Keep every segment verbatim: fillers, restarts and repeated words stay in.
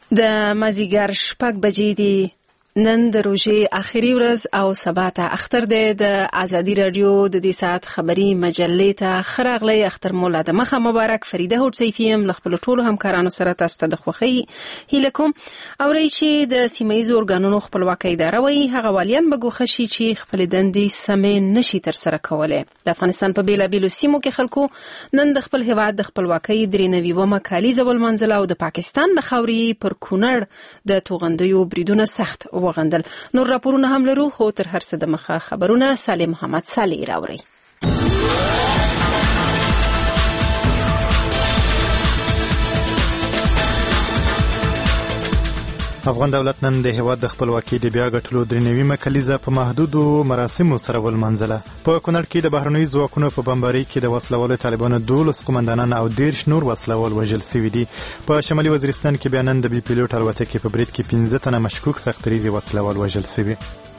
د مازیګر شپږ بجې دي. نن د روژې آخري ورځ او سبا ته اختر دی. د ازادي رادیو د دې ساعت خبري مجلې ته ښه راغلی. اختر مولا د مخه مبارک. فریده هوډ سیفي یم له خپلو ټولو همکارانو سره تاسو ته د خوښۍ هیله کوم. اورئ چې د سیمه ییزو ارګانونو خپلواکۍ اداره وایي هغه والیان به ګوښه شي چې خپلې دندې سمې نشي ترسره کولی. د افغانستان په بېلابېلو سیمو کې خلکو نن د خپل هېواد د خپلواکۍ درې نوي اوومه کالیزه ولمانځله او د پاکستان د خاورې پر کونړ د توغندیو بریدونه سخت وغندل. نور راپورونه هم لرو، خو تر هر څه د مخه خبرونه صالح محمد صالح راوړي. افغان دولت نن د هیواد د خپلواکۍ د بیا ګټلو درې نویمه کلیزه په محدودو مراسمو سره ولمانځله. په کونړ کې د بهرنیو ځواکونو په بمبارۍ کې د وسلوالو طالبانو دولس قومندانان او دېرش نور وسلوال وژل شوي دي. په شمالي وزیرستان کې بیا نن د بي پیلوټ الوتکې په برید کې پنځه تنه مشکوک سختریزي وسلوال وژل شوي.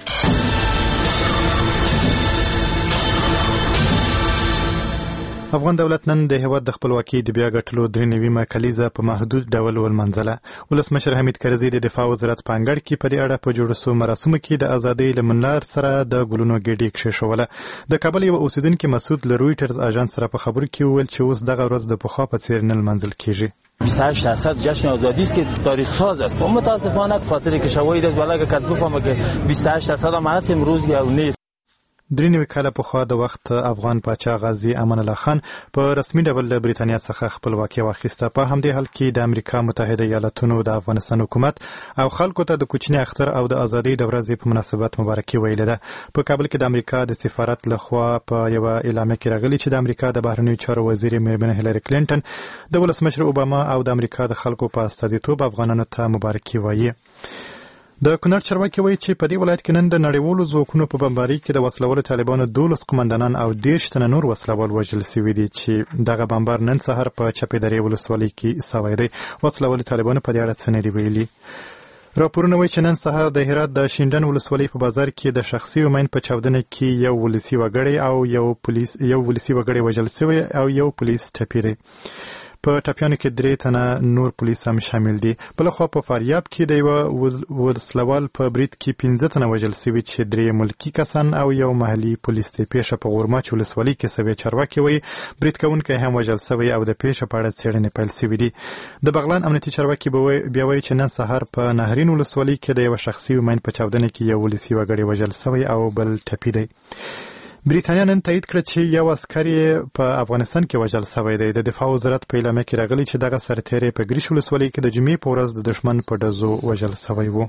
افغان دولت نن د هیواد د خپلواکۍ د بیا ګټلو درې نویمه کلیزه په محدود ډول ولمانځله. ولسمشر حمید کرزي د دفاع وزارت په انګړ کې په دې اړه په جوړ شوو مراسمو کې د ازادۍ له منار سره د ګلونو ګېډۍ کښېښوله. د کابل یو اوسیدونکي مسعود له رویټرز اژانس سره په خبرو کې وویل چې اوس دغه ورځ د پخوا په څېر نه لمانځل کېږي. بیست و هشت درصد جشن آزادی است که تاریخ ساز است. متاسفانه به خاطر که شواهد است ولی اگر کس بفهمه که بیست و هشت درصد هم هست امروز یا نیست. درې نوي کاله پخوا د وخت افغان پاچا غازي امان الله خان په رسمي ډول له بریتانیا څخه خپلواکي واخیسته. په همدې حال کې د امریکا متحده ایالاتونو د افغانستان حکومت او خلکو ته د کوچني اختر او د ازادۍ د ورځې په مناسبت مبارکي ویلې ده. په کابل کې د امریکا د سفارت لخوا په یوه اعلامیه کې راغلي چې د امریکا د بهرنیو چارو وزیر میرمن هیلاري کلینټن د ولسمشر اوباما او د امریکا د خلکو په استازیتوب افغانانو ته مبارکي وایي. د کونړ چارواکي وایي چې په دې ولایت کې نن د نړیوالو ځواکونو په بمبارۍ کې د وسلوالو طالبانو دولس قومندانان او دېرش تنه نور وسلوال وژل شوي دي چې دغه بمبار نن سهار په چپې درې ولسوالۍ کې سوی دی. وسلوالو طالبانو په دې اړه څه نه دي ویلي. راپورونه وایي چې نن سهار د هرات د شینډن ولسوالۍ په بازار کې د شخصي ومین په چاودنه کې یو ولسي وګړی او یو پولیس یو ولسي وګړی وژل شوی او یو پولیس ټپي دی. په ټپیانو کې درې تنه نور پولیس هم شامل دي. بلخوا په فاریاب کې د یوه وسلوال په برید کې پنځه تنه وژل شوي چې درې ملکي کسان او یو محلي پولیس دی. پیښه په غورماچ ولسوالۍ کې شوې. چارواکي وایي برید کوونکی هم وژل شوی او د پیښې په اړه څېړنې پیل شوي دي. د بغلان امنیتي چارواکي بیا وایي چې نن سهار په نهرین ولسوالۍ کې د یوه شخصي ومین په چاودنه کې یو ولسي وګړی وژل شوی او بل ټپي دی. بریتانیا نن تایید کړه چې یو عسکر یې په افغانستان کې وژل شوی دی. د دفاع وزارت په اعلامیه کې راغلی چې دغه سرتیری په ګریش ولسوالۍ کې د جمعې په ورځ د دښمن په ډزو وژل شوی و.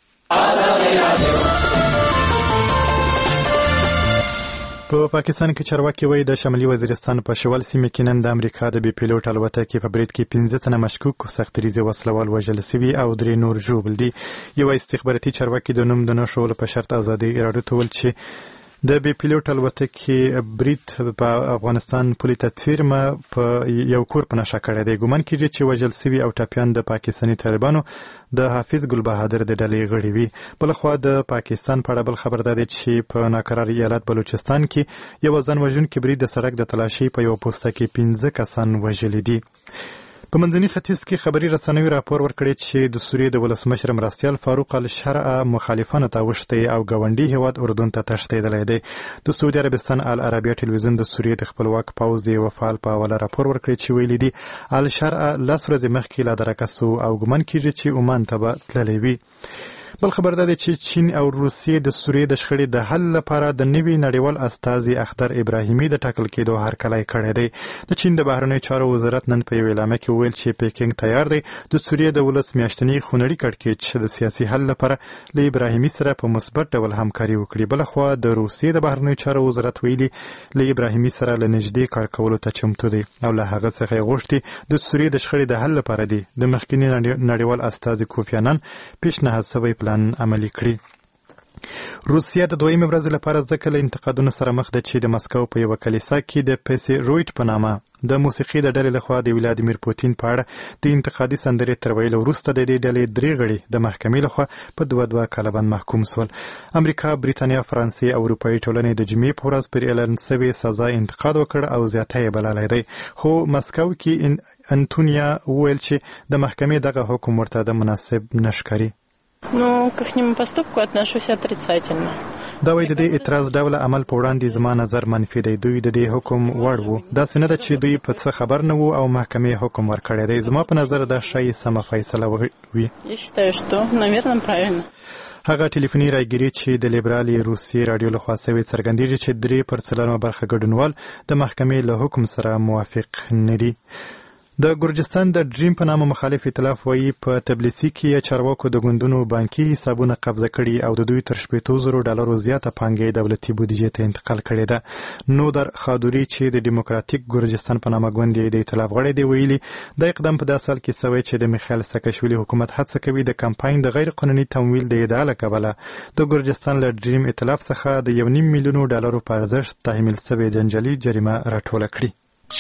په پاکستان کې چارواکي وایي د شمالي وزیرستان په شوال سیمه کې نن د امریکا د بي پیلوټ الوتکې په برید کې پنځه تنه مشکوک سختریزي وسلوال وژل شوي او درې نور ژوبل دي. یو استخباراتي چارواکي د نوم د نه ښودلو په شرط ازادۍ راډیو ته ویل چې د بي پیلوټ الوتکې برید په افغانستان پولې ته څیرمه په یو کور په نښه کړی دی. ګومان کېږي چې وژل شوي او ټپیان د پاکستاني طالبانو د حافظ ګل بهادر د ډلې غړي وي. بلخوا د پاکستان په اړه بل خبر دا دی چې په ناقرار ایالت بلوچستان کې یو ځان وژونکي برید د سړک د تلاشۍ په یوه پوسته کې پنځه کسان وژلي دي. په منځني ختیځ کې خبري رسنیو راپور ورکړی چې د سوریې د ولسمشر مرستیال فاروق الشرع مخالفانو ته وشتی او ګاونډي هیواد اردن ته تښتېدلی دی. د سعودي عربستان العربیه ټلویزیون د سوریې د خپلواک پوځ د یوه فعال په حواله راپور ورکړی چې ویلي دي الشرع لس ورځې مخکې لا درکه سو او ګمان کېږي چې عمان ته به تللی وي. بل خبر دا دی چې چین او روسیې د سوریې د شخړې د حل لپاره د نوي نړیوال استازي اختر ابراهیمي د ټاکل کېدو هرکلی کړی دی. د چین د بهرنیو چارو وزارت نن په یو اعلامیه کې وویل چې پیکینګ تیار دی د سوریې د ولس میاشتني خونړي کړکېچ د سیاسي حل لپاره له ابراهیمي سره په مثبت ډول همکاري وکړي. بلخوا د روسیې د بهرنیو چارو وزارت ویلي له ابراهیمي سره له نږدې کار کولو ته چمتو دی او له هغه څخه یې غوښتي د سوریې د شخړې د حل لپاره دی د مخکیني نړیوال استازي کوفی انان پیشنهاد شوی پلان عملي کړي. روسیه د دویمې ورځې لپاره ځکه له انتقادونو سره مخ ده چې د مسکو په یوه کلیسا کې د پیسیرویټ په نامه د موسیقي د ډلې لخوا د ولادیمیر پوتین په اړه د انتقادي سندرې تر ویلو وروسته د دې ډلې درې غړي د محکمې لخوا په دوه دوه کاله باندې محکوم شول. امریکا، بریتانیا، فرانسې او اروپایي ټولنې د جمعې په ورځ پر اعلان شوې سزا انتقاد وکړ او زیاته یې بللی دی. خو مسکو کې انتونیا وویل چې د محکمې دغه حکم ورته د مناسب نشکري. Ну, к ихнему поступку отношусь отрицательно. دا وایي د دې اعتراض ډوله عمل په وړاندې زما نظر منفي دی. دوی د دې حکم وړ وو. داسې نه ده چې دوی په څه خبر نه وو او محکمې حکم ورکړی دی. زما په نظر دا ښایي سمه فیصله وي. Я считаю, что, наверное, правильно. هغه ټلیفوني راګیري چې د لیبرالي روسي رادیو لخوا سوي څرګندېږي چې درې پر څلورمه برخه ګډونوال د محکمې له حکم سره موافق نه دي. د ګرجستان د ډریم په نامه مخالف ائتلاف وایي په تبلیسي کې چارواکو د ګوندونو بانکي حسابونه قبضه کړي او د دوی تر شپېتو زرو ډالرو زیاته پانګه دولتي بودیجې ته انتقال کړې ده. نودر خادوري چې د ډیموکراتیک ګرجستان په نامه ګوند یې د ائتلاف غړی دی ویلي دا اقدام په داسې حال کې سوی چې د میخایل ساکاشویلي حکومت هڅه کوي د کمپاین د غیر قانوني تمویل د ادعا له کبله د ګرجستان له ډریم ائتلاف څخه د یو نیم میلیونو ډالرو په ارزښت تحمیل شوې جنجالي جریمه راټوله کړي.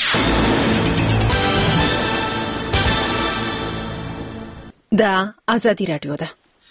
دا آزادی رادیو ده.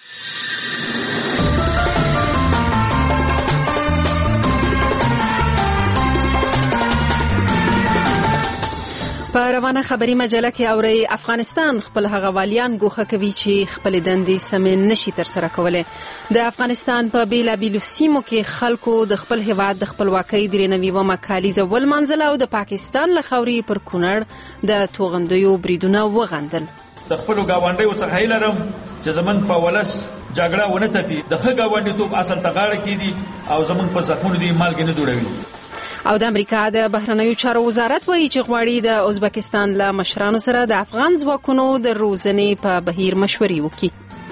په روانه خبري مجله کې اوري افغانستان خپل هغه والیان ګوښه کوي چې خپل دندې سمې نشي ترسره کولای. د افغانستان په بیلابیلو سیمو کې خلکو د خپل هیواد د خپلواکۍ درېنوي کالیزه ولمانځله او د پاکستان له خاورې پر کونړ د توغندیو بریدونه وغندل. د خپل ګاونډیو څخه هیله لرم چې زمونږ په ولس جګړه ونه تپي. د ښه ګاونډیتوب اصل ته غاړه کېږدي او زمونږ په زخمونو دې مالګې نه دوړوي. او د امریکا د بهرنیو چارو وزارت وایي چې غواړي د ازبکستان له مشرانو سره د افغان ځواکونو د روزنې په بهیر مشورې وکړي.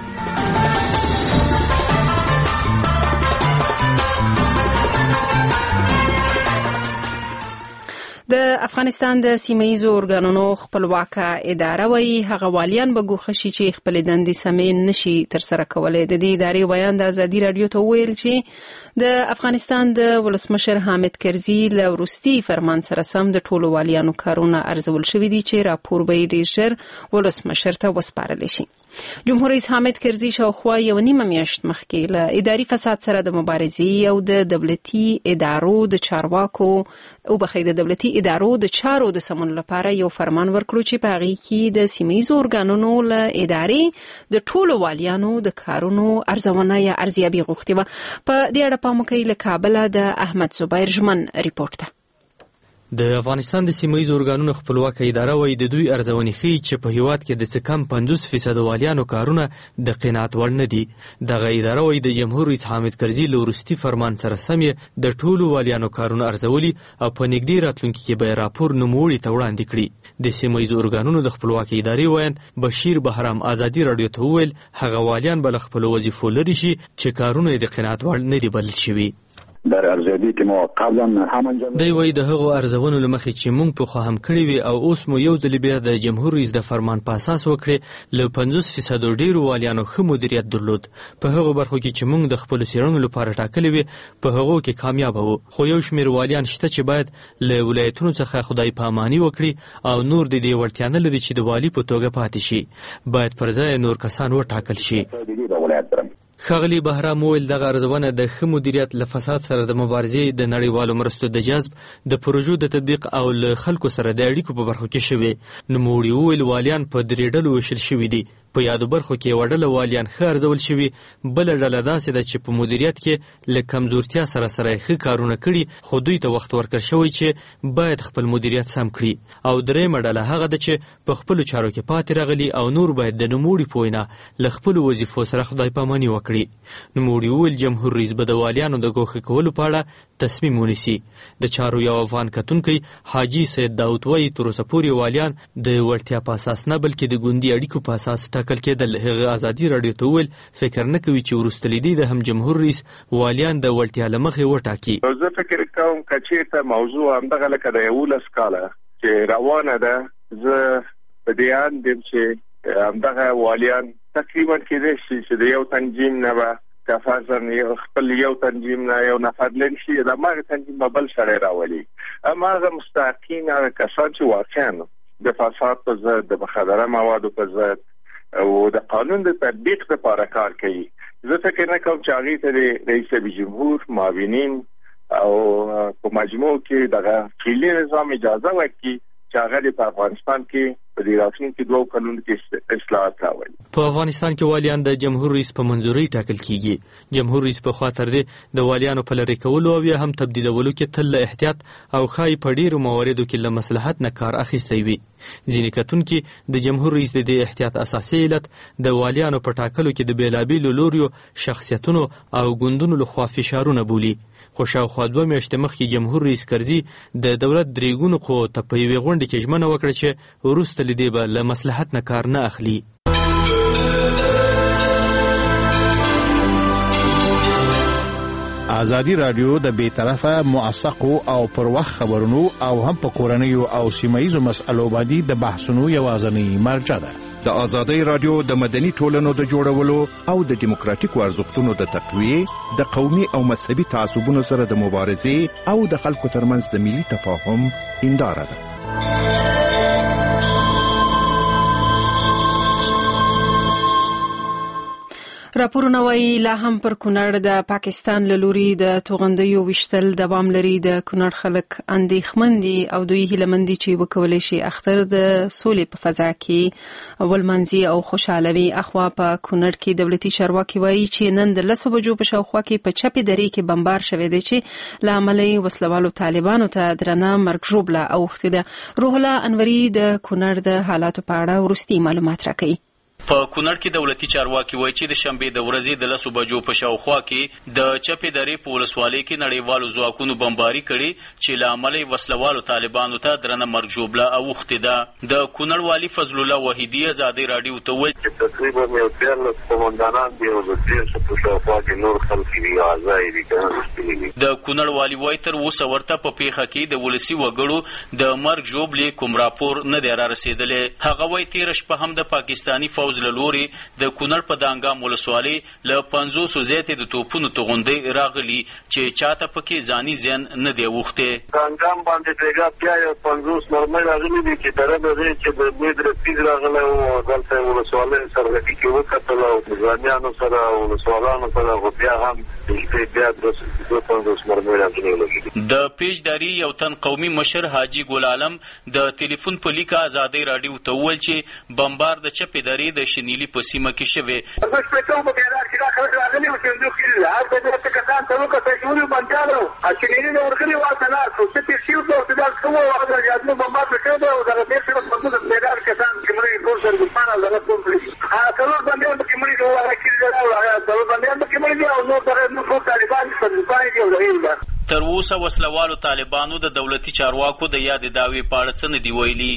د افغانستان د سیمه‌یزو ارګانونو خپلواکه اداره وایي هغه والیان به ګوښه شي چې خپل دندې سمې نشي ترسره کولای. د دې ادارې بیان د آزادي رادیو ته ویل چې د افغانستان د ولسمشر حامد کرزي له وروستي فرمان سره سم د ټولو والیانو کارونه ارزول شوي دي چې راپور به یې ډېر ژر ولسمشر ته وسپارل شي. جمهور رئیس حامد کرزي شاوخوا یو نیمه میاشت مخکې له اداري فساد سره د مبارزې او د دولتي ادارو د چارواکو او بخښئ د دولتي ادارو د چارو د سمون لپاره یو فرمان ورکړو چې په هغې کې د سیمه‌یزو ارګانونو له ادارې د ټولو والیانو د کارونو ارزونه یا ارزیابي غوښتې وه. په دې اړه پام وکړئ له کابله د احمد زبیر ژمن ریپورټ ته. د افغانستان د سیمه‌یزو ارګانونو خپلواکه اداره وایي د دوی ارزونې ښیي چې په هیواد کې د څه کم پنځوس فیصد والیانو کارونه د قناعت وړ نه دي. دغه اداره وایي د جمهور رئیس حامد کرزي له وروستي فرمان سره سم یې د ټولو والیانو کارونه ارزولي او په نږدې راتلونکي کې به راپور نوموړي ته وړاندې کړي. د سیمه‌یزو ارګانونو د خپلواکه ادارې ویاند بشیر بهرام آزادي رادیو ته وویل هغه والیان به له خپلو وظیفو لرې شي چې کارونه یې د قناعت وړ نه دي بلل شوي. در ارزیابی که ما قبلا هم انجام دی وایي د هغو ارزونو له مخې چې موږ پخوا هم کړي وي او اوس مو یو ځل بیا د جمهور رئیس د فرمان په اساس وکړې له پنځوس فیصدو ډېرو والیانو ښه مدیریت درلود. په هغو برخو کې چې موږ د خپلو څېړنو لپاره ټاکلي وي په هغو کې کامیابه وو. خو یو شمېر والیان شته چې باید له ولایتونو څخه خدای پاماني وکړي او نور د دې وړتیا نه لري چې د والي په توګه پاتې شي. باید پر ځای نور کسان وټاکل شي. ښاغلي بهرام وویل دغه ارزونه د ښه مدیریت له فساد سره د مبارزې د نړیوالو مرستو د جذب د پروژو د تطبیق او له خلکو سره د اړیکو په برخو کې شوي. نوموړي وویل والیان په درې ډلو ویشل شوي دي. په یادو برخو کې یوه ډله والیان ښه ارزول شوي، بله ډله داسې ده چې په مدیریت کې له کمزورتیا سره سره یې ښه کارونه کړي خو دوی ته وخت ورکړل شوی چې باید خپل مدیریت سم کړي. او درېیمه ډله هغه ده چې په خپلو چارو کې پاتې راغلي او نور باید د نوموړي په وینا له خپلو وظیفو سره خدای پاماني وکړي. نوموړي وویل جمهور رئیس به د والیانو د ګوښه کولو په اړه تصمیم ونیسي. د چارو یو افغان کتونکی حاجي سید داود وایي تر اوسه پورې والیان د وړتیا په اساس نه بلکې د ګوندي اړیکو په اساس ټاکل کېدل. هغه ازادي رادیو ته وویل فکر نه کوي چې وروسته لیدي د هم جمهور رئیس والیان د وړتیا له مخې وټاکي. زه فکر کوم که چېرته موضوع همدغه لکه د یولس کاله چې روانه ده زه په دې اند یم چې همدغه والیان تقریبا کېدای شي چې د یو تنظیم نه به که فرضاً خپل یو تنظیم نه یو نفر لرې شي د هماغه تنظیم به بل سړی راولي. هماغه مستحقین هغه کسان چې واقعا د فساد په ضد د مخدره موادو په ضد او د قانون د تطبیق لپاره کار کوي. زه فکر نه کوم چې هغې ته د رئیس جمهور معاونین او په مجموع کې دغه فعلي نظام اجازه ورکړي چې هغه په افغانستان کې په دې راتلونکي دوه کلونو کې اصلاحات راولي. په افغانستان کې والیان د جمهور رئیس په منظوري ټاکل کیږي. جمهور رئیس په خوا تر دې د والیانو په لری کولو او یا هم تبدیلولو کې تل احتیاط او خای په ډیرو مواردو کې له مصلحت نه کار اخیستی وي. ځینې کتونکي د جمهور رئیس د دې احتیاط اساسي علت د والیانو په ټاکلو کې د بیلابیلو لوریو شخصیتونو او ګوندونو لخوا فشارونه بولي. خو شاوخوا دوه میاشتې مخکې جمهور رئیس کرزي د دولت درې ګونو قوو ته په یوې غونډې کې ژمنه وکړه چې وروسته له دې به له مصلحت نه کار نه اخلي. ازادي رادیو د بیطرفه موثقو او پر وخت خبرونو او هم په کورنیو او سیمایي مسایلو باندې د بحثونو یوازینی مرجع ده. د ازادي رادیو د مدني ټولنو د جوړولو او د دیموکراتیکو ارزښتونو د تقویه، د قومي او مذهبي تعصبونو سره د مبارزې او د خلکو ترمنځ د ملي تفاهم هنداره ده. راپورونه وايي لا هم پر کونړ د پاکستان له لوري د توغندیو وشتل دوام لري. د کونړ خلک اندېښمن دي او دوی هیلهمند دي چې وکولای شي اختر د سولې په فضا کې ولمنځي او خوشاله وي. اخوا په کونړ کې دولتي چارواکي وايي چې نن د لسو بجو په شاوخوا کې په چپې درې کې بمبار شوی دی چې له امله وسلوالو طالبانو ته درنه مرګ ژوبله اوښتې ده. روح الله انوري د کونړ د حالاتو په اړه وروستي معلومات راکوي. په کونړ کې دولتي چارواکي وایي چې د شنبې د ورځې د لسو بجو په شاوخوا کې د چپې درې په ولسوالۍ کې نړیوالو ځواکونو بمباري کړې چې له امله یې وسلوالو طالبانو ته درنه مرګ ژوبله اوښتې ده. د کونړ والي فضل الله وحیدي ازادي راډیو ته وویل چې تقریبا یو دیارلس قومندانان دي او د دیارلسو په شاوخوا کې نور خلک دي اعضای دي. د کونړ والي وایي تر اوسه ورته په پیښه کې د ولسي وګړو د مرګ ژوبلې کوم راپور نه دی را رسېدلی. هغه وایي تېره شپه هم د پاکستاني فوز له لوري د کونړ په دانګام ولسوالۍ له پنځوسو زیاتې د توپونو توغندۍ راغلي چې چاته پکې ځاني زیان نه دی اوښتی. دانګام باندې بیګا بیا یو پنځوس مرمۍ راغلي دي چې دره به دی چې د میډ رسیز راغلی و دلته ولسوالۍ سرغټي کې وکتل او د ځوانیانو سره او ولسوالانو سره خو بیا هم بیا دوه پنځوس مرمۍ راغلي. د پیجداري یو تن قومي مشر حاجي ګل عالم د ټلیفون په لیکه ازادي راډیو ته وویل چې بمبار د چپې درې د شنیلي په سیمه کې شوی. زه شپېته وم په بیدار کې دا خلک راغلي وو صندوق کې هر ځای درته کسان څلور کسه شوني بندیانو شنیلي نه ورغلي واته ناست وو څه تېر شوي ورته دا څه وویل یادونه بمبار پرې شوی دی او دغه دېرش پنځوس بیدار کسان چې مړه یې ټول سرګلپان او دغه ټول کړي دي. څلور بندیان پکې مړه دي او هغه کلي دی او څلور بندیان پکې مړه دي او نور دغه نور ټول طالبان سرګلپان دي او دغه دي. تر اوسه وسلوالو طالبانو د دولتي چارواکو د یادې دعوې په اړه څه نه دي ویلي.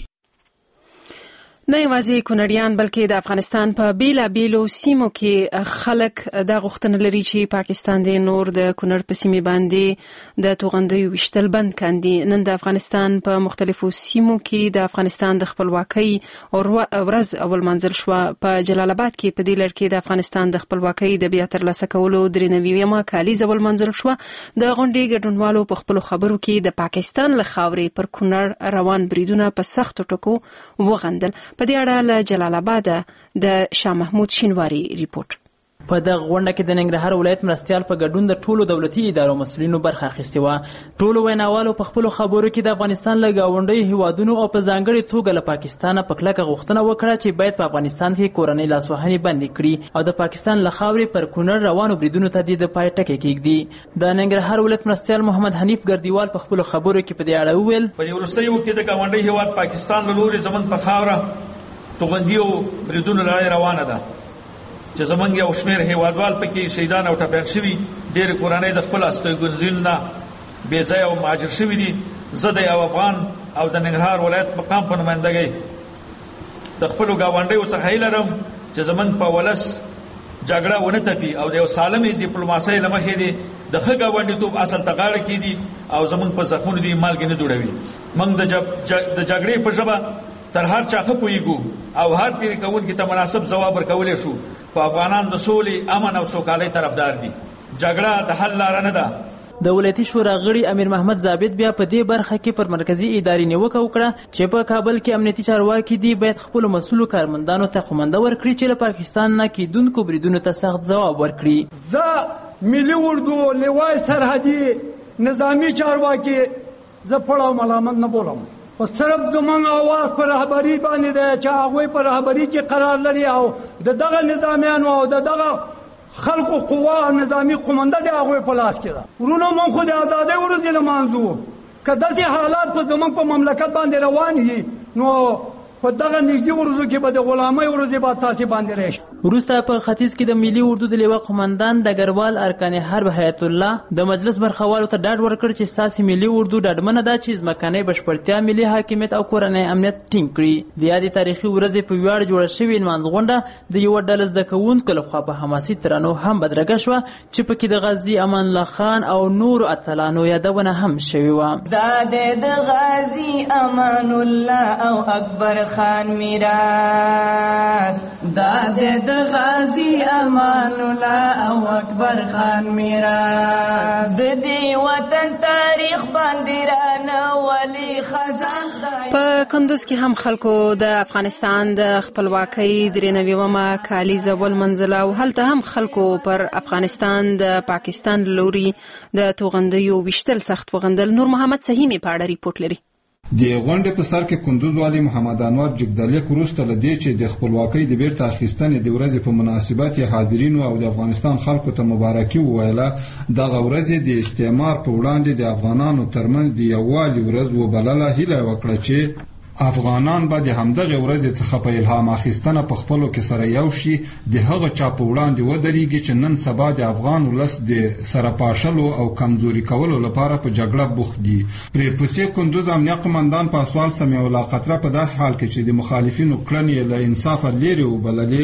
نه یوازې کونړیان بلکې د افغانستان په بیلابیلو سیمو کې خلک دا غوښتنه لري چې پاکستان د نور د کونړ په سیمې باندې د توغندیو وشتل بند کاندي. نن د افغانستان په مختلفو سیمو کې د افغانستان د خپلواکۍ ورځ اول منځل شوه. په جلال آباد کې په دې لړ کې د افغانستان د خپلواکۍ د بیا ترلاسه کولو درې نوي کالیزه اول منځل شوه. د غونډې ګډونوالو په خپلو خبرو کې د پاکستان له خاورې پر کونړ روان بریدونه په سختو ټکو وغندل. په دې اړه له جلال آباد د شاه محمود شینواری ریپورت. په دغه غونډه کې د ننګرهار ولایت مرستیال په ګډون د ټولو دولتي ادارو مسؤلینو برخه اخیستې وه. ټولو ویناوالو په خپلو خبرو کې د افغانستان له ګاونډیو هیوادونو او په ځانګړې توګه له پاکستانه په کلکه غوښتنه وکړه چې باید په افغانستان کې کورنۍ لاسوهنې بندې کړي او د پاکستان له خاورې پر کونړ روانو بریدونو ته د پای ټکی کېږدي. د ننګرهار ولایت مرستیال محمد حنیف ګردیوال په خپلو خبرو کې په دې اړه وویل په وروستیو کې د ګاونډي هیواد پاکستان له لوري زموږ په خاوره توغندیو بریدونو لړۍ روانه ده چې زمونږ یو شمېر هیوادوال پکې شهیدان او ټپیان شوي. ډېرې کورنۍ د خپل استوګنځایونو نه بې ځایه او مهاجر شوي دي. زه د یو افغان او د ننګرهار ولایت مقام په نمایندګۍ د خپلو ګاونډیو څخه هیله لرم چې زمونږ په ولس جګړه ونه تپي او د یو سالمې ډیپلوماسۍ له مخې دې د ښه ګاونډیتوب اصل ته غاړه کېږدي او زمونږ په زخمونو دې مالګې نه دوړوي. موږ د جګړې په ژبه تر هر چا ښه پوهیږو او هر تیری کوونکي ته مناسب ځواب ورکولی شو. خو افغانان د سولې امن او سوکالۍ طرفدار دي. جګړه د حل لاره نه ده. د ولایتي شورا غړي امیر محمد ثابت بیا په دې برخه کې پر مرکزی ادارې نیوکه وکړه چې په کابل کې امنیتي چارواکي دي باید خپل مسؤلو کارمندانو ته قومنده ورکړي چې له پاکستان نه کېدونکو بریدونو ته سخت ځواب ورکړي. زه ملي اردو لوای سرحدي نظامی چارواکي زه پړاو ملامت نه بولم. او صرف زمونږ اواز پر رهبری باندې دی چې هغوی پر رهبری کې قرار لري او د دغه نظامیانو او د دغه خلقو قوا نظامی قومنده دی هغوی په لاس کې ده. ورونو موږ خو د ازادۍ ورځې لمانځو، که داسې حالات په زمونږ په مملکت باندې روان وي نو په دغه نږدې ورځو کې به د غلامۍ ورځې به تاسې باندې راشي. وروسته په ختیځ کې د ملي اردو د لیوه قمندان ډګروال ارکان حرب حیات الله د مجلس برخوالو ته ډاډ ورکړ چې ستاسې ملي اردو ډاډمنه ده چې ځمکنۍ بشپړتیا، ملي حاکمیت او کورنی امنیت ټینګ کړي. د یادې تاریخي ورځې په ویاړ جوړه شوې نمانځغونډه د یوه ډله زده کوونکو لخوا په حماسي ترانو هم بدرګه شوه چې پکې د غازي امان الله خان او نورو اتلانو یادونه هم شوې وه. دا د غازي امان الله او اکبر خان میراث، دا د غازی امان الله او اکبر خان میراث، د دې وطن تاریخ باندې رانه ولی خزان. په کندوز کې هم خلکو د افغانستان د خپلواکۍ درې نوېمه کالیزه ولمنځله او هلته هم خلکو پر افغانستان د پاکستان لوري د توغندیو ویشتل سخت وغندل. نور محمد سهیمی په اړه ریپورت لري. د غونډې په سر کې کندوز والی محمد انور جګدلیک وروسته له دې چې د خپلواکۍ د بیرته اخیستنې د ورځې په مناسبت حاضرینو او د افغانستان خلکو ته مبارکي وویله، دغه ورځ د استعمار په وړاندې د افغانانو ترمنځ د یووالي ورځ وبلله. هیله وکړه چې افغانان به د همدغه ورځې څخه په الهام اخیستنه په خپلو کې سره یو شي، د هغه چا په وړاندې ودرېږي چې نن سبا د افغان ولس د سره پاشلو او کمزوري کولو لپاره په جګړه بوخت دي. پرې پسې کندوز امنیه قمندان پاسوال سمیع الله قطره په داسې حال کې چې د مخالفینو کړنې له انصافه لرې وبللې،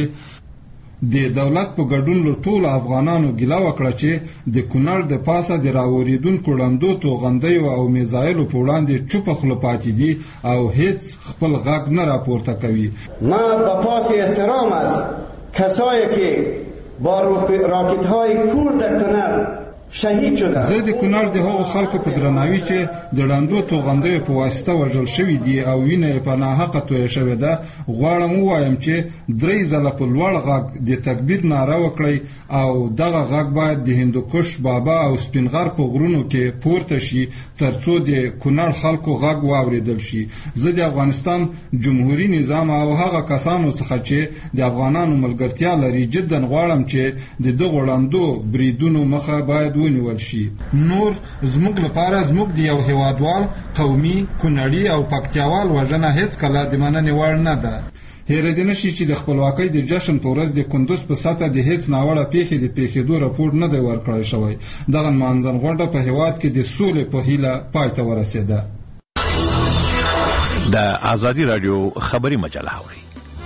د دولت په ګډون له ټولو افغانانو ګیله وکړه چې د کونړ د پاسه د راوریدونکو ړندو توغندیو او میزایلو په وړاندې چوپه خوله پاتې دي او هیڅ خپل غږ نه راپورته کوي. ما با پاس احترام است کسایی که با راکت های کور در کنر شهید شده. زه د کونړ د هغو خلکو په درناوي چې د ړندو توغندیو په واسطه وژل شوي دي او وینه یې په ناحقه تویه شوې ده، غواړم ووایم چې درې ځله په لوړ غږ د تکبیر ناره وکړئ او دغه غږ باید د هندوکش، بابا او سپینغر په غرونو کې پورته شي ترڅو د کونړ خلکو غږ واوریدل شي. زه د افغانستان جمهوریت نظام او هغه کسانو څخه چې د افغانانو ملګرتیا لري جدا غواړم چې د دغو ړندو بریدونو مخه باید ونیول شي. نور زموږ لپاره زموږ د یو هیوادوال، قومي، کونړي او پکتیاوال وژنه هیڅ کله د مننې وړ نه ده. هېرېدی نشي چې د خپلواکۍ د جشن په ورځ د کندوز په سطحه د هیڅ ناوړه پیښې د پیښېدو راپور نه دی ورکړی شوی. دغه نمانځنغونډه په هېواد کې د سولې په هیله پای ته ورسېده. د ازادي راډیو خبري مجله اوري.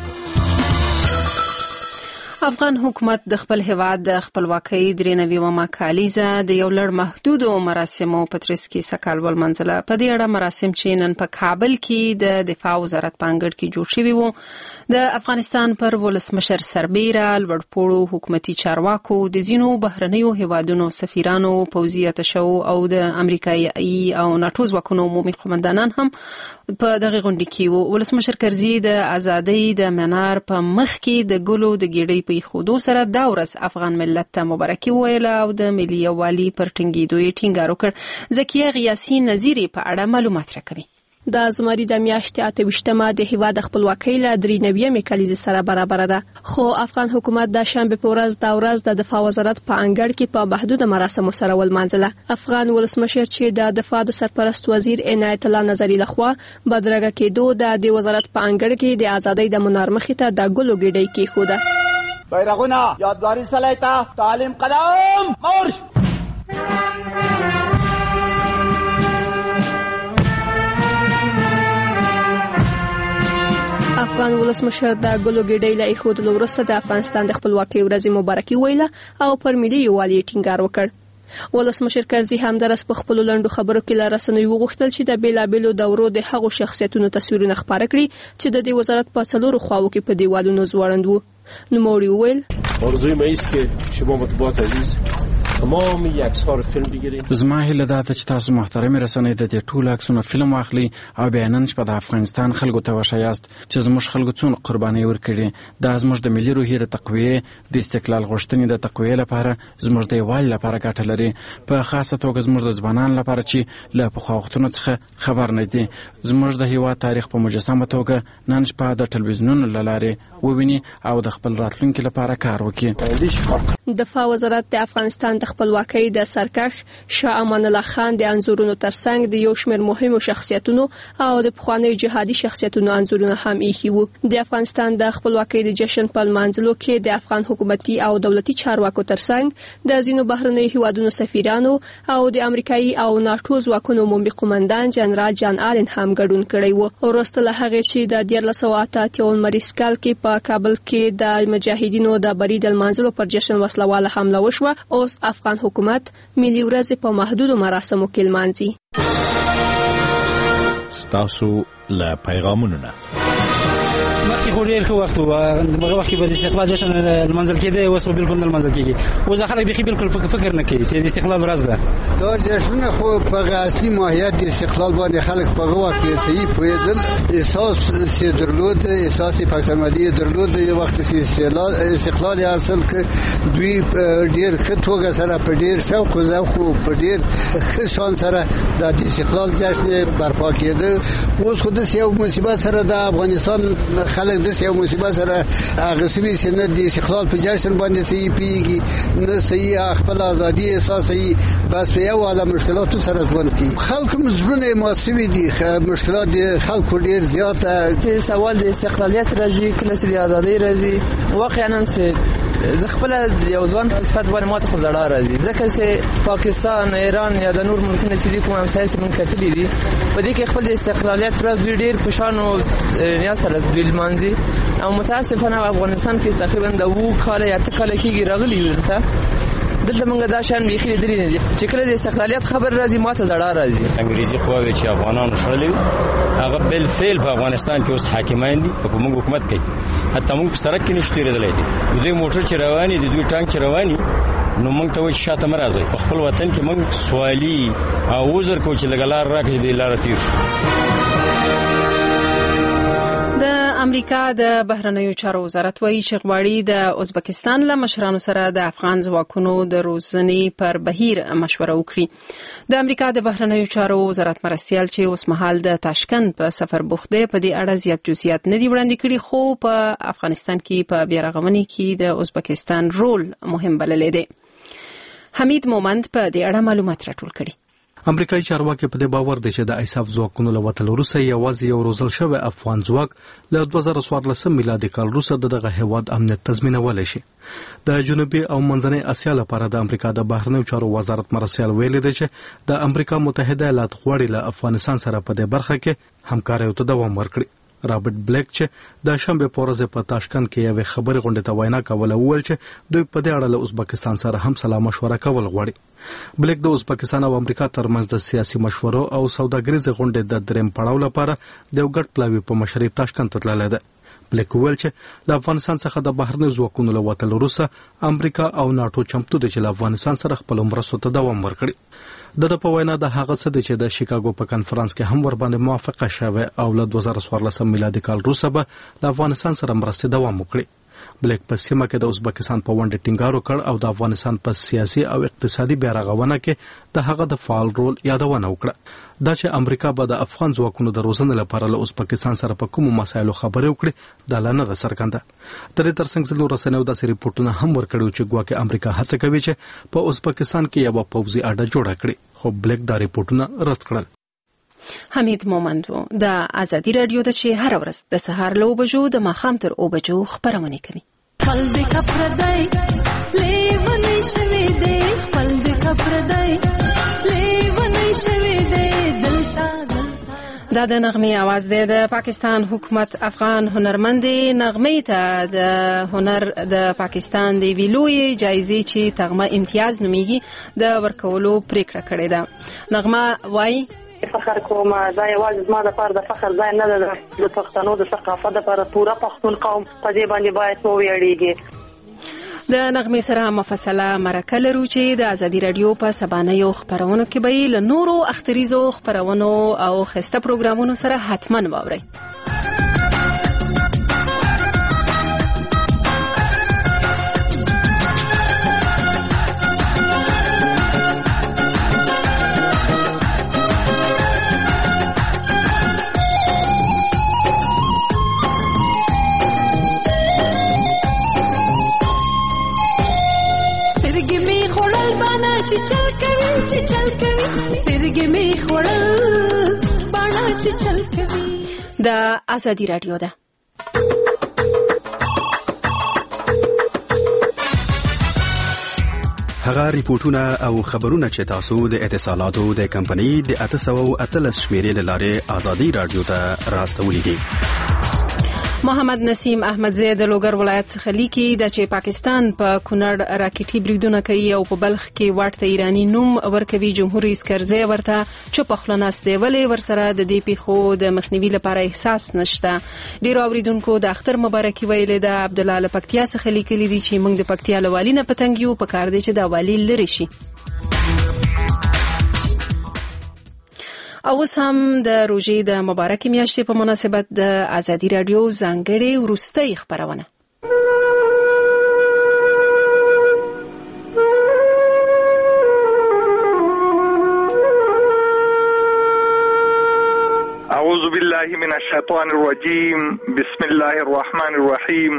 افغان حکومت د خپل هیواد د خپلواکۍ درې نوېمه کالیزه د یو لړ محدودو مراسمو په ترڅ کې سکال ولمنځله. په دې اړه مراسم چې نن په کابل کې د دفاع وزارت په انګړ کې جوړ شوي وو، د افغانستان پر ولسمشر سربیره، لوړپوړو حکومتي چارواکو، د ځینو بهرنیو هیوادونو سفیرانو، پوځي اتشو او د امریکایي او ناټو ځواکونو عمومي قومندانان هم په دغه غونډه کې وو. ولسمشر کرزي د ازادۍ د منار په مخ کې د ګلو د ګېډۍ په ایښودو سره دا ورځ افغان ملت ته مبارکي وویله او د ملي یووالي پر ټینګېدو یې ټینګار وکړ. ذکیه غیاسي نظیري په اړه معلومات راکوي. د زمري د میاشتې اته ویشتمه د هیواد خپلواکۍ له درې نوېمې کلیزې سره برابر ده، خو افغان حکومت د شنبه په ورځ د ورځ د دفاع وزارت په انګړ کې په محدود مراسمو سره ولمانځله. افغان ولسمشر چې د دفاع د سرپرست وزیر عنایت الله نظري لخوا بدرګه کېدو د دې وزارت په انګړ کې د ازادۍ د منار مخې ته د ګلو ګېډۍ کېښوده. بیرغونه یادګاري سلیته تعلیم قدم مارش. افغان ولسمشر د ګلو ګېډۍ له ایښودلو وروسته د افغانستان د خپلواکۍ ورځې مبارکي ویله او پر ملي یووالي ټینګار وکړ. ولسمشر کرزي همدارس په خپلو لنډو خبرو کې له رسنیو وغوښتل چې د بېلابېلو دورو د هغو شخصیتونو تصویرونه خپاره کړي چې د دې وزارت په څلورو خواو کې په دیوالونو ځوړند وو. نوموړي وویل: آرزوی ما است که شما مطبوعات عزیز تمام یک عکس‌ها رو فیلم بگیریم. زما هیله ده چې تاسو محترم رسنۍ د دې ټولو عکسونو فلم واخلي او بیا نن شپه د افغانستان خلکو ته وښایاست چې زموږ خلکو څونه قربانۍ ورکړي. دا زموږ د ملي روحیې د تقویې د استقلال غوښتنې د تقویې لپاره زموږ د یووالي لپاره ګټه لري، په خاصه توګه زموږ د ځوانانو لپاره چې له پخوا وختونو څخه خبر نه دي. زموږ د هیواد تاریخ په مجسمه توګه نن شپه د ټلویزیونونو له لارې وویني او د خپل راتلونکي لپاره کار وکړي. دفاع وزارت د افغانستان د خپلواکۍ د سرکښ شاه امان الله خان د انځورونو ترڅنګ د یو شمېر مهمو شخصیتونو او د پخوانیو جهادي شخصیتونو انځورونه هم ایښي وو. د افغانستان د خپلواکۍ د جشن په لمانځلو کې د افغان حکومتي او دولتي چارواکو ترڅنګ د ځینو بهرنیو هیوادونو سفیرانو او د امریکایي او ناتو ځواکونو عمومي قومندان جنرال جان آلن هم ګډون کړی و. وروسته له هغې چې د دیارلس سوه اته اتیا لمریز کال کې په کابل کې د مجاهدینو د بري د لمانځلو پر جشن وسلواله حمله وشوه، اوس افغان حکومت ملي ورځې په محدودو مراسمو کې لمانځي. ستاسو له پیغامونو نه مخکې خو ډېر ښه وخت و، دغه وخت کې به د استقلال جشن لمانځل کېده، اوس به بالکل نه لمانځل کېږي. اوس خلک بیخي بالکل فکر نه کوي چې د استقلال ورځ ده. دا جشنونه خو په اصلي ماهیت د استقلال باندې خلک په هغه وخت کې صحیح پوهېدل، احساس یې درلود، احساس پښتونولي یې درلود. د وخت چې استقلال حاصل کړ دوی ډېر ښه توګه سره په ډېر شوق او ذوق او په ډېر ښه شان سره د استقلال جشن برپا کېده. اوس خو داسې یو مصیبت سره د افغانستان خلک داسې یو مصیبت سره هغه سوي چې نه د استقلال په جشن باندې صحیح پیږي، نه صحیح خپل ازادي احساسوي، بس په یو عالم مشکلاتو سره ژوند کوي. خلک مزبونه ماسوي دي، مشکلات د خلکو ډېر زیاته. چې سوال د استقلالیت راځي، کله چې د ازادۍ راځي، واقعا چې زه خپل یو ځوان په صفت باندې ماته خو زړه راځي، ځکه چې پاکستان، ایران یا د نور ملکونو چې دي کوم همسایه چې مونږ کتلي دي، په دې کې خپل د استقلالیت ورځ دوی ډېر په شان او نیاز سره دوی لمانځي. او متاسفانه افغانستان کې تقریبا د اووه کاله یا اته کاله کېږي راغلي یو دلته دلته موږ دا شان بیخي لیدلي نه دي چې کله د استقلالیت خبر راځي ماته زړه راځي. انګریزي قواوې چې افغانانو شړلې هغه بالفعل په افغانستان کې اوس حاکمان دي او په موږ حکومت کوي. حتی موږ په سړک کې نشو تېرېدلی دي، د دوی موټر چې رواني دي، د دوی ټانک چې رواني، نو موږ ته وایي چې شاته مه راځئ. په خپل وطن کې موږ سوالي او عذر کوو چې لږه لار راکړي چې دې لاره تېر شو. د امریکا د بهرنیو چارو وزارت وایي چې غواړي د ازبکستان له مشرانو سره د افغان ځواکونو د روزنې پر بهیر مشوره وکړي. د امریکا د بهرنیو چارو وزارت مرستیال چې اوس مهال د تاشکند په سفر بوخت دی په دې اړه زیات جزئیات نه دي وړاندې کړي، خو په افغانستان کې په بیارغونې کې د ازبکستان رول مهم بللی دی. حمید مومند په دې اړه معلومات راټول کړي. امریکایي چارواکي په دې باور دي چې د ایساف ځواکونو له وتلو وروسته یوازې یو روزل شوی افغان ځواک له دوه زره څوارلس میلادي کال وروسته دغه هیواد امنیت تضمینولی شي. د جنوبي او منځنۍ اسیا لپاره د امریکا د بهرنیو چارو وزارت مرستیال ویلي دی چې د امریکا متحده ایالات غواړي له افغانستان سره په دې برخه کې همکاریو ته دوام ورکړي. رابرټ بلیک چې د شنبه په ورځ په تاشکند کې یو خبري غونډه ته وینا کوله وویل چې دوی په دې اړه له ازبکستان سره هم سلا مشوره کول غواړي. بلیک د ازبکستان او امریکا ترمنځ د سیاسي مشورو او سوداګریزې غونډې د دریم پړاو لپاره د یو ګډ پلاوي په مشرۍ تاشکند ته تللی دی. بلیک ویل چې د افغانستان څخه د بهرنیو ځواکونو له وتلو وروسته امریکا او ناتو چمتو دي چې له افغانستان سره خپل مرستو ته دوام ورکړي. د په وینا د هغه څه چې د شیکاګو په کنفرانس کې هم ور باندې موافقه شوه او له دوه زره څوارلس میلادي کال وروسته به له افغانستان سره مرستې دوام وکړي. بلیک په سیمه کې د ازبکستان په ونډه ټینګار وکړ او د افغانستان په سیاسي او اقتصادي بیارغونه کې د هغه د فعال رول یادونه وکړه. دا چې امریکا به د افغان ځواکونو د روزنې لپاره له ازبکستان سره په کومو مسایلو خبرې وکړي دا لا نه ده څرګنده. د دې ترڅنګ ځینو رسنیو داسې ریپورټونه هم ورکړي چې ګواکې امریکا هڅه کوي چې په ازبکستان کې یوه پوځي اډه جوړه کړي، خو بلیک دا ریپورټونه رد کړل. حمید مومند د ازادي رادیو د چې هر ورځ د سهار له اوه بجو د ماښام تر اوه بجو خپرونه کوي. خپل د کپردای لیونی شوی دی، خپل د کپردای لیونی شوی دی دلته. دا د نغمې आवाज دی د پاکستان حکومت افغان هنرمندې نغمې ته د هنر د پاکستان د ویلوی جایزې چې تغمه امتیاز نومیږي د ورکولو پریکړه کړې ده. نغمه وایي فخر کوم، دا یوازې زما د پاره د فخر ځای نه ده، د پښتنو د ثقافت لپاره پوره پښتون قوم په دې باندې باید وویاړيږي. د نغمې سره مفصله مرکه لرو چې د ازادي رادیو په سبانیو خبرونو کې به له نورو اختریزو خبرونو او خسته پروګرامونو سره حتما واورئ. چې چل کوي چې چل کوي سترګې مې خوړل باڼه چې چل کوي. د ازادي رادیو ده. هغه ریپورتونه او خبرونه چې تاسو د اتصالاتو د کمپنۍ د اته سوه اتلس شمیرې له لارې ازادي رادیو ته راستولي دي. محمد نسیم احمدزی د لوګر ولایت څخه لیکي د چې پاکستان په کونړ راکټي بریدونه کوي او په بلخ کې واټ ته ایرانی نوم ورکوي. جمهور رئیس کرزی ورته چوپ خلناست دی ولې ورسره د دې پیښو د مخنیوي لپاره احساس نشته. ډیرو اوریدونکو د اختر مبارکي ویلې د عبد الله له پکتیا څخه لیکلي دي چې موږ د پکتیا له والي نه پتنګ یو په کار دی چې د والي لري شي. او اوس هم د روژې د مبارکې میاشتې په مناسبت د ازادي رادیو ځانګړې وروستۍ خبرونه. اعوذ بالله من الشیطان الرجیم بسم الله الرحمن الرحیم.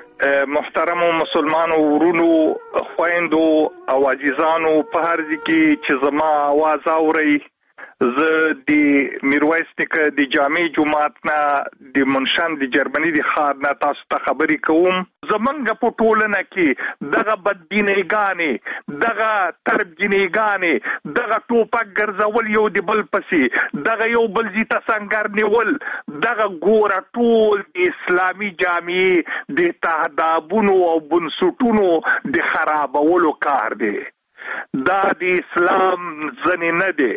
محترم مسلمان ورونو خويندو او عزیزانو په هر ځای کې چې زما आवाज اوري، زه د میرویس نیکه د جامع جماعت نه د منشن د جرمني د ښار نه تاسو ته خبرې کوم. زمونږ په ټولنه کې دغه بدبینیګانې، دغه تربجنیګانې، دغه ټوپک ګرځول یو د بل پسې، دغه یو بل ځای ته سنګر نیول، دغه ګوره ټول د اسلامي جامعې د تهدابونو او بنسټونو د خرابولو کار دی. دا د اسلام ځنې نه دی.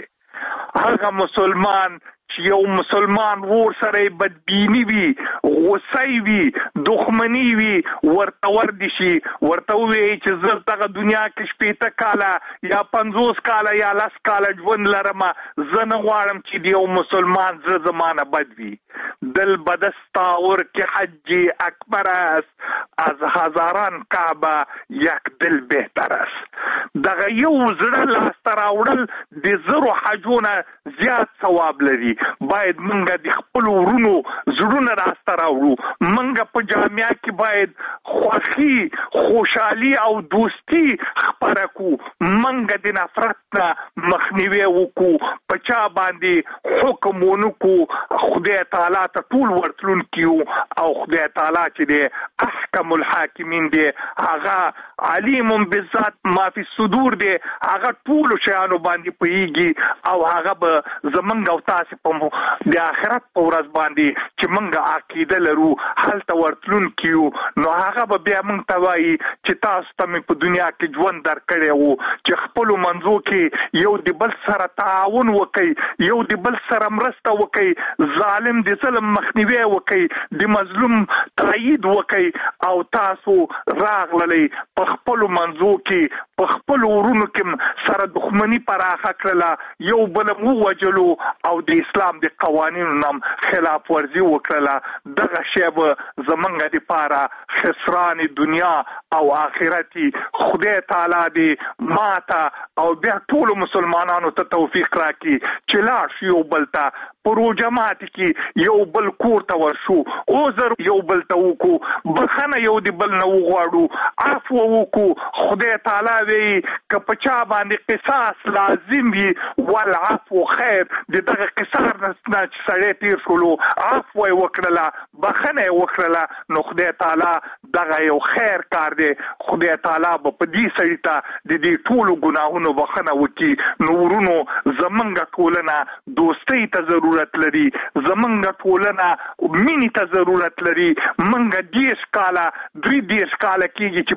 هغه مسلمان چې یو مسلمان ور سره بدبینی وي، غوسه وي، دښمنی وي، ورته وردی شي، ورته وی چې زه دغه دنیا کې شپېته کاله یا پنځوس کاله یا لس کاله ژوند لرم، زه نه غواړم چې د یو مسلمان زړه زمانه بد وي. دل بدستاور که حج اکبر است، از هزاران کعبه یک دل بهتر است. دغه یو زړه لاسته راوړل د زرو حجونه زیات ثواب لري. باید منګه د خپل ورونو زړونه راسته راوړو. منګه په جامعه کې باید خوښي، خوشحالي او دوستي خپره کو. منګه د نفرت نه مخنیوي وکړو. په چا باندې حکم ونکو. خدای تعالی ته ټول ورتلون کیو او خدای تعالی چې دی احکم الحاکمین دی، هغه علیم بالذات ما فی الصدور دی، هغه ټول شیانو باندې پوهیږي او هغه به زمونږ او تاسو په د آخرت په ورځ باندې چې موږ عقیده لرو هلته ورتلون کیو، نو هغه به بیا موږ ته وایي چې تاسو ته مې په دنیا کې ژوند درکړی و چې خپلو منځو کې یو د بل سره تعاون وکئ، یو د بل سره مرسته وکئ، ظالم د ظلم مخنیوی وکئ، د مظلوم تایید وکئ. او تاسو راغللی په خپلو منځو کې په خپلو ورونو کې سره دښمني پراخه کړله، یو بل مو وجلو او د اسلام د قوانینو نام خلاف ورزي وکړله. دغه شی به زمونږ دپاره خسران دنیا او آخرتي. خدای تعالی دې ماته او بیا ټولو مسلمانانو ته توفیق راکړي چې لاړ شو یو بل ته په روژه ماتي کې یو بل کور ته ورشو، عذر یو بل ته وکړو، بخښنه یو د بل نه وغواړو، عفو وکړو. خدای تعالی وایي که په چا باندې قصاص لازم وي والعفو خیر، د دغه قصاص نه چې سړی تیر شولو عفو یې وکړله، بخښنه یې وکړله، نو خدای تعالی دغه یو خیر کار دی. خدای تعالی به په دې سړي ته د دې ټولو ګناهونو بخښنه وکړي. نو ورونو زمونږ ټولنه دوستۍ ته ضرورت لري، زمونږ ټولنه مینې ته ضرورت لري. منګه دیش کاله دوی دیش کاله کېږي چې په جنګ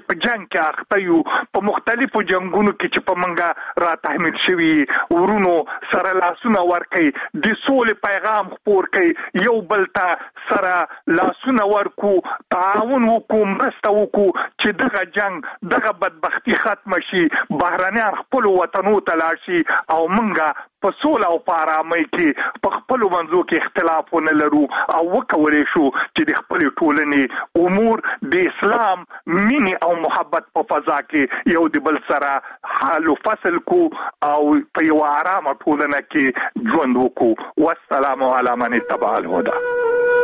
کې اخته یو په مختلفو جنگونو کې چې په منګه را تحمیل شوي ورونو سره لاسونه ورکړي د سولې پیغام خپور کړي یو بل ته سره لاسونه ورکو تعاون وکړو مرسته وکړو چې دغه جنگ دغه بدبختی ختم شي بهرنیان خپل وطنو ته لاړ شي او منګه په سوله او په آرامۍ کې په خپلو منځو کې اختلاف ونه لرو او وکولی شو چې د خپلې ټولنې امور د اسلام مینې او محبت په فضا کې یو د بل سره حل و فصل کو او په یوه آرامه ټولنه کې ژوند وکړو. والسلام علی من اتبع الهدى.